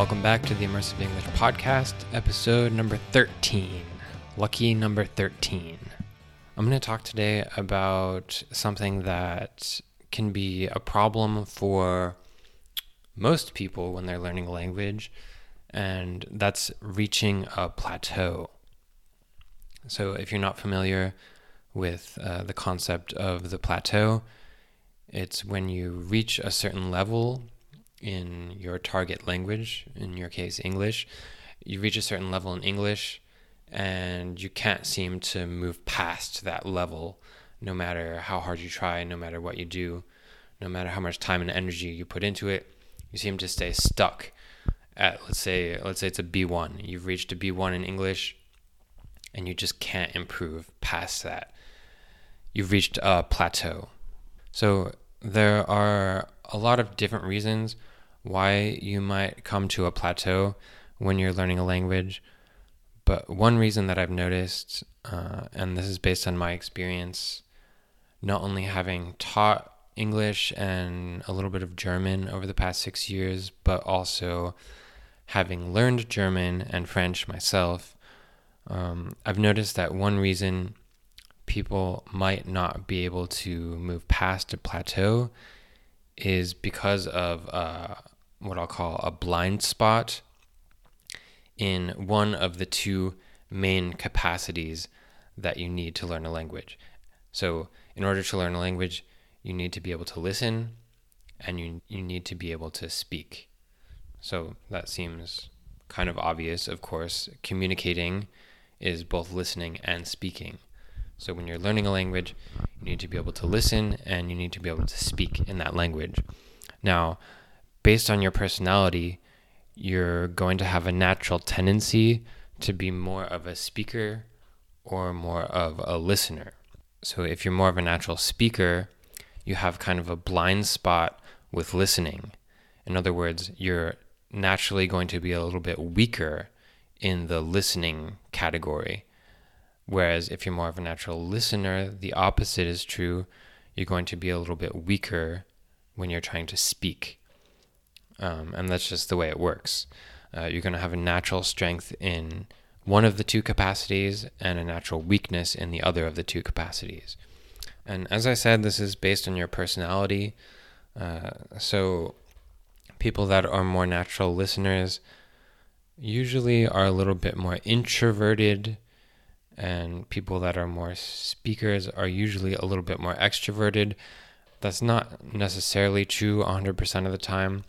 Welcome back to the Immersive English Podcast, episode number 13. Lucky number 13. I'm going to talk today about something that can be a problem for most people when they're learning a language, and that's reaching a plateau. So if you're not familiar with the concept of the plateau, it's when you reach a certain level in your target language, in your case English. You reach a certain level in English and you can't seem to move past that level, no matter how hard you try, no matter what you do, no matter how much time and energy you put into it. You seem to stay stuck at, let's say it's a B1. You've reached a B1 in English and you just can't improve past that. You've reached a plateau. So there are a lot of different reasons why you might come to a plateau when you're learning a language. But one reason that I've noticed, and this is based on my experience, not only having taught English and a little bit of German over the past 6 years, but also having learned German and French myself, I've noticed that one reason people might not be able to move past a plateau is because of what I'll call a blind spot in one of the two main capacities that you need to learn a language. So in order to learn a language, you need to be able to listen and you need to be able to speak. So that seems kind of obvious. Of course, communicating is both listening and speaking. So when you're learning a language, you need to be able to listen and you need to be able to speak in that language. Now, based on your personality, you're going to have a natural tendency to be more of a speaker or more of a listener. So if you're more of a natural speaker, you have kind of a blind spot with listening. In other words, you're naturally going to be a little bit weaker in the listening category. Whereas if you're more of a natural listener, the opposite is true. You're going to be a little bit weaker when you're trying to speak. And that's just the way it works. You're going to have a natural strength in one of the two capacities and a natural weakness in the other of the two capacities. And as I said, this is based on your personality. So people that are more natural listeners usually are a little bit more introverted, and people that are more speakers are usually a little bit more extroverted. That's not necessarily true 100% of the time.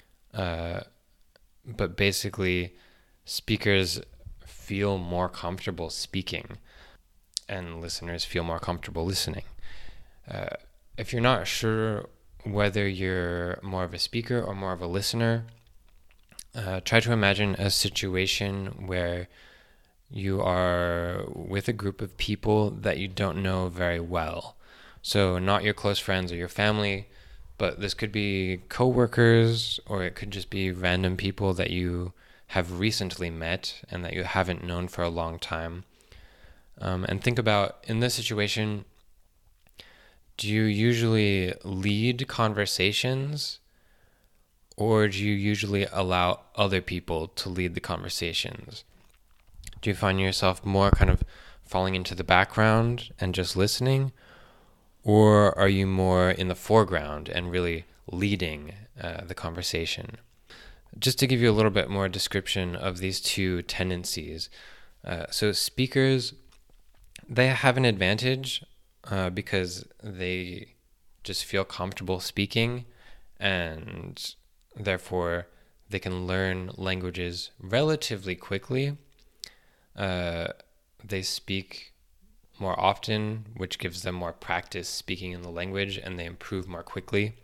But basically, speakers feel more comfortable speaking and listeners feel more comfortable listening. If you're not sure whether you're more of a speaker or more of a listener, try to imagine a situation where you are with a group of people that you don't know very well. So not your close friends or your family, but this could be coworkers, or it could just be random people that you have recently met and that you haven't known for a long time. And think about, in this situation, do you usually lead conversations, or do you usually allow other people to lead the conversations? Do you find yourself more kind of falling into the background and just listening? Or are you more in the foreground and really leading the conversation? Just to give you a little bit more description of these two tendencies. So speakers, they have an advantage because they just feel comfortable speaking, and therefore they can learn languages relatively quickly. They speak more often, which gives them more practice speaking in the language, and they improve more quickly.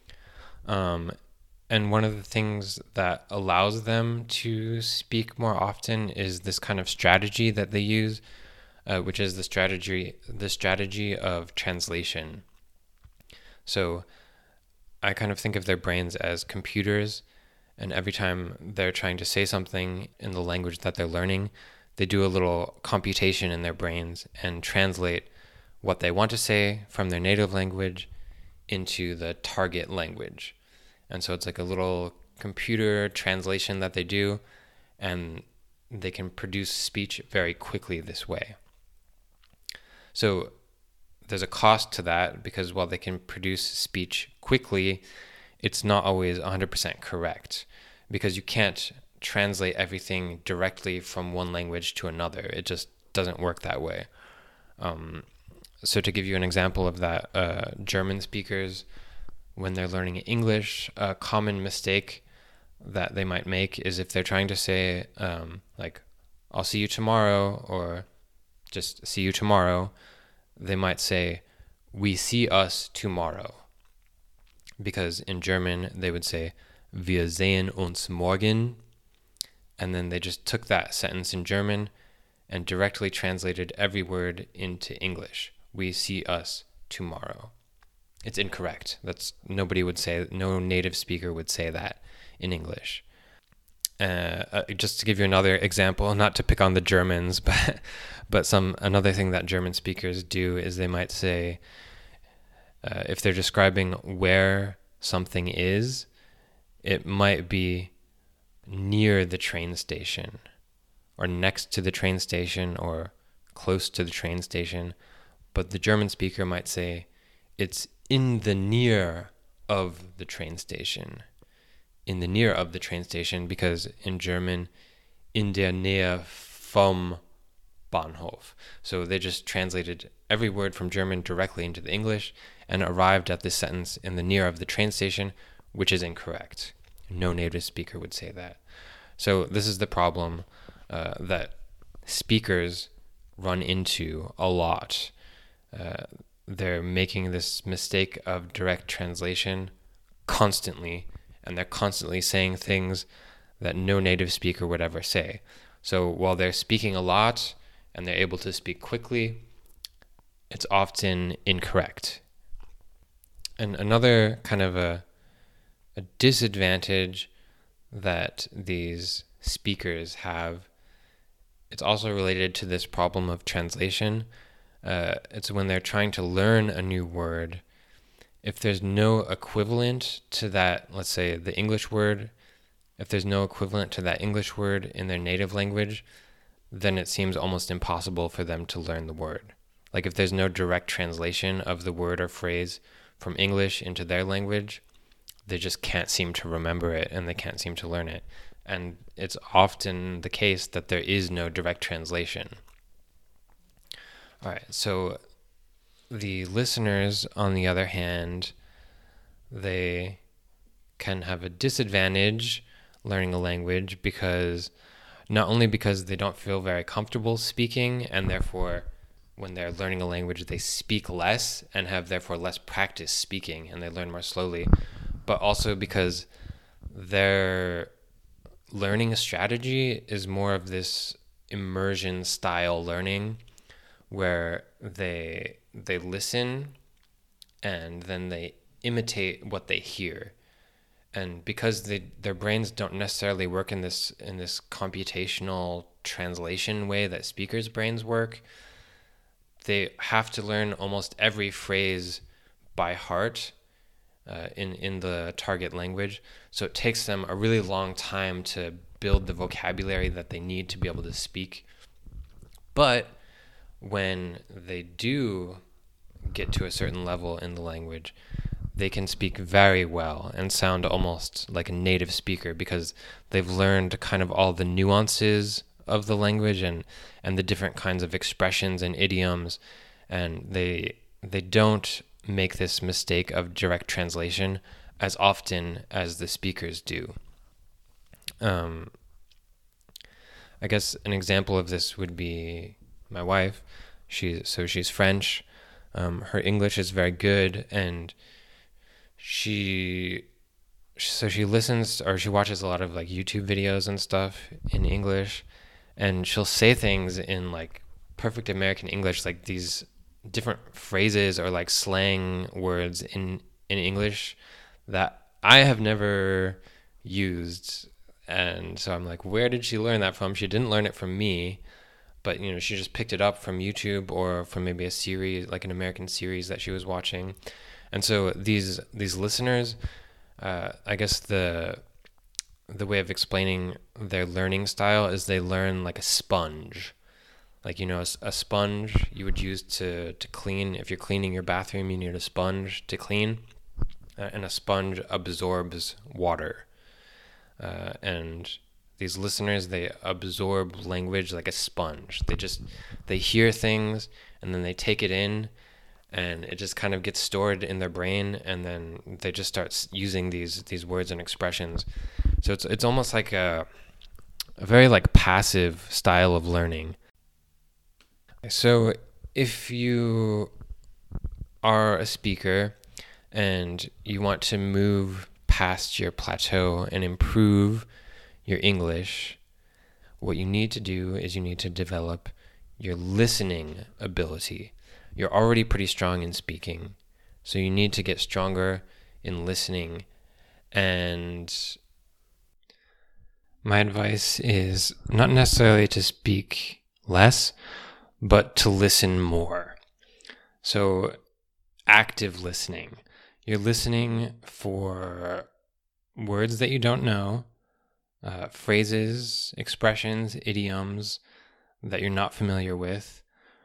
And one of the things that allows them to speak more often is this kind of strategy that they use, which is the strategy of translation. So I kind of think of their brains as computers, and every time they're trying to say something in the language that they're learning, they do a little computation in their brains and translate what they want to say from their native language into the target language. And so it's like a little computer translation that they do, and they can produce speech very quickly this way. So there's a cost to that, because while they can produce speech quickly, it's not always 100% correct, because you can't translate everything directly from one language to another. It just doesn't work that way. So to give you an example of that, German speakers, when they're learning English, a common mistake that they might make is if they're trying to say, like, I'll see you tomorrow, or just see you tomorrow, they might say, we see us tomorrow. Because in German, they would say, wir sehen uns morgen. And then they just took that sentence in German and directly translated every word into English. We see us tomorrow. It's incorrect. No native speaker would say that in English. Just to give you another example, not to pick on the Germans, but another thing that German speakers do is they might say, if they're describing where something is, it might be near the train station, or next to the train station, or close to the train station. But the German speaker might say, it's in the near of the train station. In the near of the train station, because in German, in der Nähe vom Bahnhof. So they just translated every word from German directly into the English and arrived at this sentence, in the near of the train station, which is incorrect. No native speaker would say that. So this is the problem that speakers run into a lot. They're making this mistake of direct translation constantly, and they're constantly saying things that no native speaker would ever say. So while they're speaking a lot and they're able to speak quickly, it's often incorrect. And another kind of a disadvantage that these speakers have, it's also related to this problem of translation. It's when they're trying to learn a new word, if there's no equivalent to that, let's say the English word, if there's no equivalent to that English word in their native language, then it seems almost impossible for them to learn the word. Like if there's no direct translation of the word or phrase from English into their language, they just can't seem to remember it, and they can't seem to learn it. And it's often the case that there is no direct translation. All right, so the listeners, on the other hand, they can have a disadvantage learning a language, because not only because they don't feel very comfortable speaking, and therefore when they're learning a language they speak less and have therefore less practice speaking, and they learn more slowly, but also because their learning strategy is more of this immersion style learning, where they listen and then they imitate what they hear. And because their brains don't necessarily work in this computational translation way that speakers' brains work, they have to learn almost every phrase by heart in the target language. So it takes them a really long time to build the vocabulary that they need to be able to speak. But when they do get to a certain level in the language, they can speak very well and sound almost like a native speaker, because they've learned kind of all the nuances of the language and the different kinds of expressions and idioms, and they don't make this mistake of direct translation as often as the speakers do. I guess an example of this would be my wife. She's French. Her English is very good, and she listens, or she watches a lot of like YouTube videos and stuff in English, and she'll say things in like perfect American English, like these different phrases or like slang words in English that I have never used. And so I'm like, where did she learn that from? She didn't learn it from me, but she just picked it up from YouTube or from maybe a series, like an American series that she was watching. And so these listeners, I guess the the way of explaining their learning style is they learn like a sponge. Like, a sponge you would use to clean. If you're cleaning your bathroom, you need a sponge to clean. And a sponge absorbs water. And these listeners, they absorb language like a sponge. They hear things and then they take it in, and it just kind of gets stored in their brain, and then they just start using these words and expressions. So it's almost like a very like passive style of learning. So if you are a speaker and you want to move past your plateau and improve your English, what you need to do is you need to develop your listening ability. You're already pretty strong in speaking, so you need to get stronger in listening. And my advice is not necessarily to speak less, but to listen more. So active listening. You're listening for words that you don't know, phrases, expressions, idioms that you're not familiar with.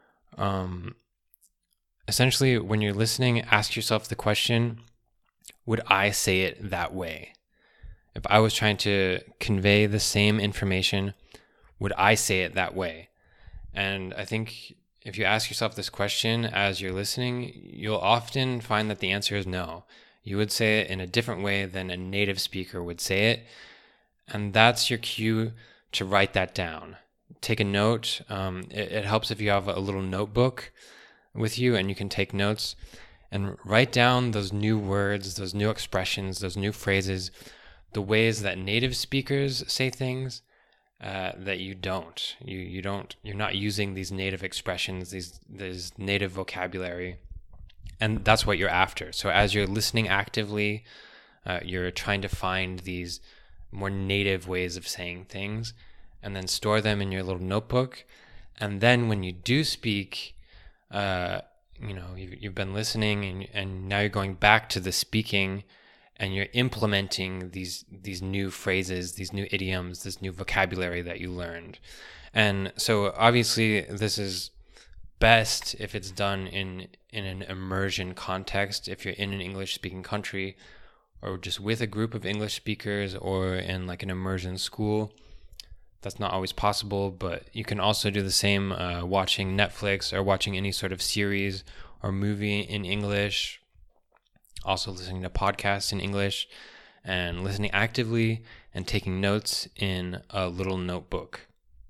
Essentially, when you're listening, ask yourself the question, would I say it that way? If I was trying to convey the same information, would I say it that way? And I think if you ask yourself this question as you're listening, you'll often find that the answer is no. You would say it in a different way than a native speaker would say it. And that's your cue to write that down. Take a note. It helps if you have a little notebook with you and you can take notes and write down those new words, those new expressions, those new phrases, the ways that native speakers say things that you don't. You're not using these native expressions, these native vocabulary, and that's what you're after. So as you're listening actively, you're trying to find these more native ways of saying things, and then store them in your little notebook. And then when you do speak, you've been listening, and now you're going back to the speaking. And you're implementing these new phrases, these new idioms, this new vocabulary that you learned. And so obviously this is best if it's done in an immersion context, if you're in an English-speaking country or just with a group of English speakers or in like an immersion school. That's not always possible, but you can also do the same watching Netflix or watching any sort of series or movie in English. Also listening to podcasts in English and listening actively and taking notes in a little notebook.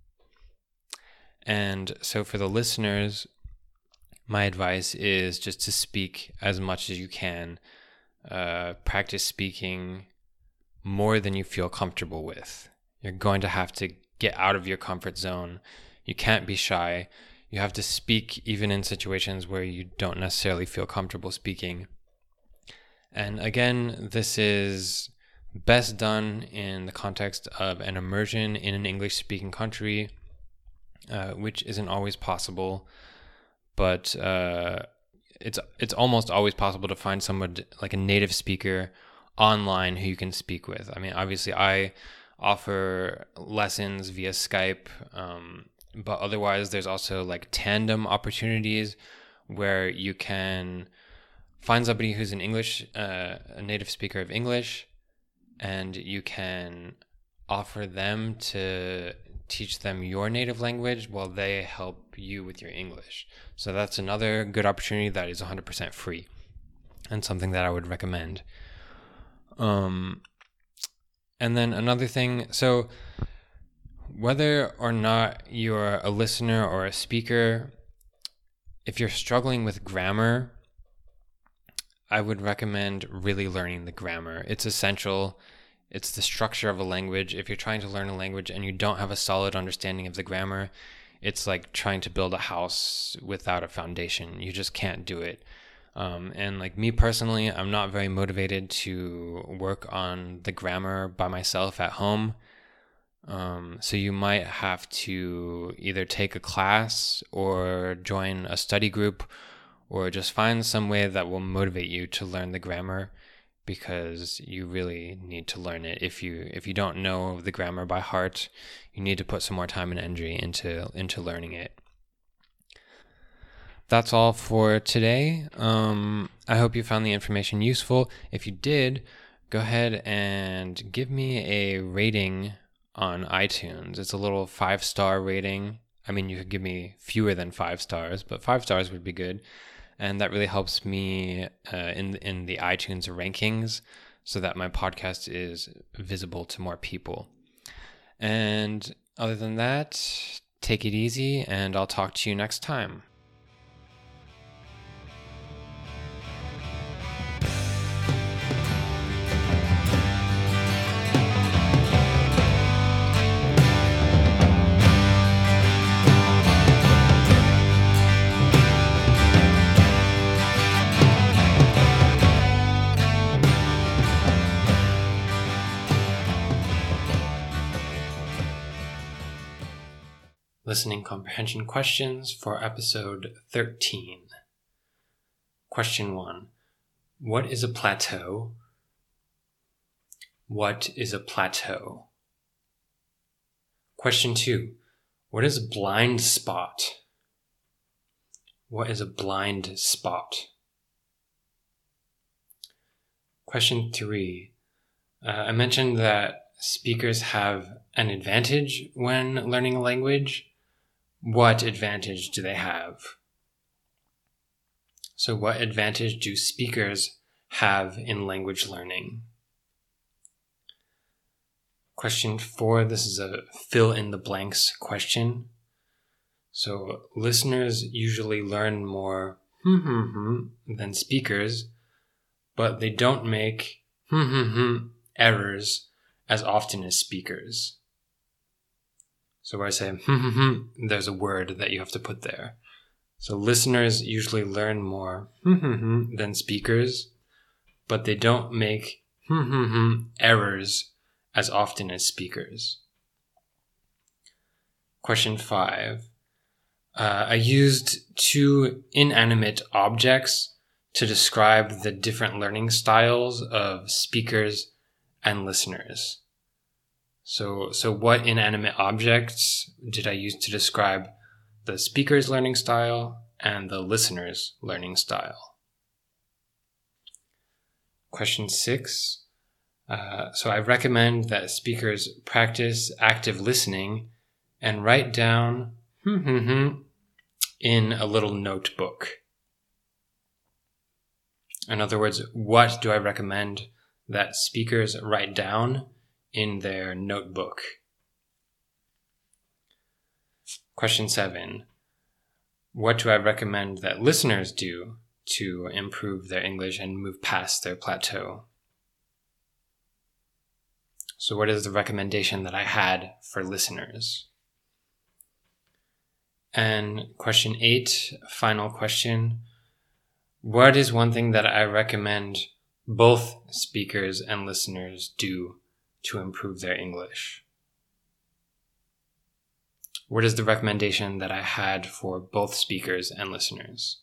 And so for the listeners, my advice is just to speak as much as you can. Practice speaking more than you feel comfortable with. You're going to have to get out of your comfort zone. You can't be shy. You have to speak even in situations where you don't necessarily feel comfortable speaking. And again, this is best done in the context of an immersion in an English-speaking country, which isn't always possible, but it's almost always possible to find someone like a native speaker online who you can speak with. I mean, obviously, I offer lessons via Skype, but otherwise, there's also like tandem opportunities where you can find somebody who's a native speaker of English, and you can offer them to teach them your native language while they help you with your English. So that's another good opportunity that is 100% free and something that I would recommend. And then another thing, so whether or not you're a listener or a speaker, if you're struggling with grammar, I would recommend really learning the grammar. It's essential. It's the structure of a language. If you're trying to learn a language and you don't have a solid understanding of the grammar, it's like trying to build a house without a foundation. You just can't do it. And like me personally, I'm not very motivated to work on the grammar by myself at home. So you might have to either take a class or join a study group, or just find some way that will motivate you to learn the grammar. because you really need to learn it. If you don't know the grammar by heart, you need to put some more time and energy into learning it. That's all for today. I hope you found the information useful. If you did, go ahead and give me a rating on iTunes. It's a little 5-star rating. I mean, you could give me fewer than 5 stars, but 5 stars would be good. And that really helps me in the iTunes rankings so that my podcast is visible to more people. And other than that, take it easy, and I'll talk to you next time. Listening comprehension questions for episode 13. Question 1. What is a plateau? What is a plateau? Question 2. What is a blind spot? What is a blind spot? Question 3. I mentioned that speakers have an advantage when learning a language. What advantage do they have? So what advantage do speakers have in language learning? Question 4, this is a fill in the blanks question. So listeners usually learn more than speakers, but they don't make errors as often as speakers. So where I say, there's a word that you have to put there. So listeners usually learn more than speakers, but they don't make errors as often as speakers. Question 5. I used 2 inanimate objects to describe the different learning styles of speakers and listeners. So what inanimate objects did I use to describe the speaker's learning style and the listener's learning style? Question 6. So I recommend that speakers practice active listening and write down in a little notebook. In other words, what do I recommend that speakers write down in their notebook? Question 7. What do I recommend that listeners do to improve their English and move past their plateau? So what is the recommendation that I had for listeners? And question 8, final question. What is one thing that I recommend both speakers and listeners do to improve their English? What is the recommendation that I had for both speakers and listeners?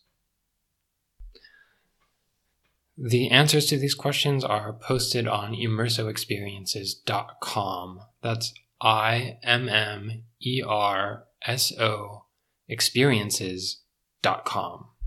The answers to these questions are posted on immersoexperiences.com. That's IMMERSO experiences.com.